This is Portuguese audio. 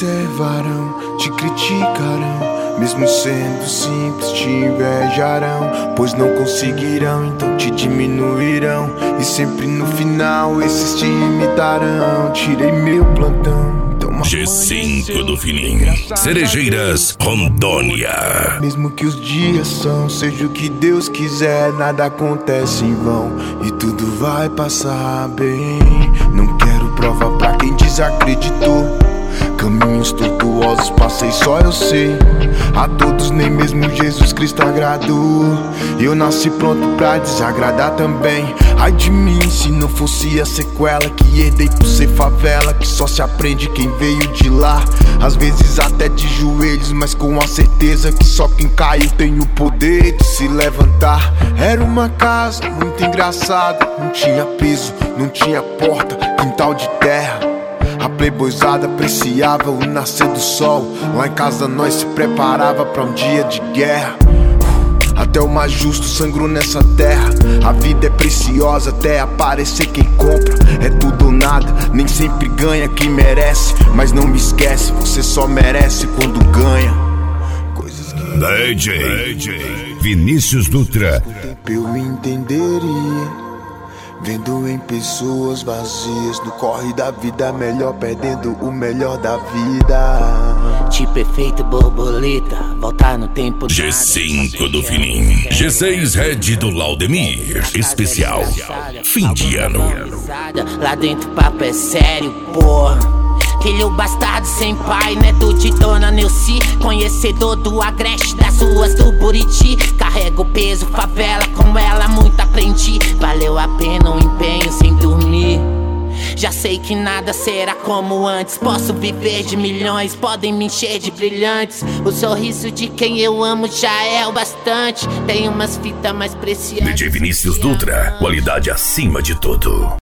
observarão, te criticarão, mesmo sendo simples te invejarão, pois não conseguirão, então te diminuirão, e sempre no final esses te imitarão. Tirei meu plantão, G5 do Fininho, Cerejeiras, Rondônia. mesmo que os dias são, seja o que Deus quiser, nada acontece em vão e tudo vai passar bem. Não quero prova pra quem desacreditou, caminhos tortuosos passei, só eu sei. A todos nem mesmo Jesus Cristo agradou, eu nasci pronto pra desagradar também. Ai de mim se não fosse a sequela que herdei por ser favela, que só se aprende quem veio de lá. Às vezes até de joelhos, mas com a certeza que só quem caiu tem o poder de se levantar. Era uma casa muito engraçada, não tinha piso, não tinha porta, quintal de terra. A playboyzada apreciava o nascer do sol. Lá em casa nós se preparava pra um dia de guerra. Até o mais justo sangrou nessa terra. A vida é preciosa até aparecer quem compra. É tudo ou nada, nem sempre ganha quem merece. Mas não me esquece, você só merece quando ganha. Coisas que DJ Vinícius Dutra. com o tempo eu entenderia, vendo em pessoas vazias, no corre da vida melhor, perdendo o melhor da vida. Tipo efeito borboleta, voltar no tempo. G5 do Fininho, G6 Red do Laudemir, especial fim de ano. Lá dentro o papo é sério, porra. Filho bastardo sem pai, neto de Dona Neuci, conhecedor do Agreste, das ruas do Buriti. Carrego peso, favela, com ela muito aprendi. Valeu a pena o empenho sem dormir. Já sei que nada será como antes. Posso viver de milhões, podem me encher de brilhantes. O sorriso de quem eu amo já é o bastante. Tem umas fitas mais preciosas. DJ Vinícius Dutra, qualidade acima de tudo.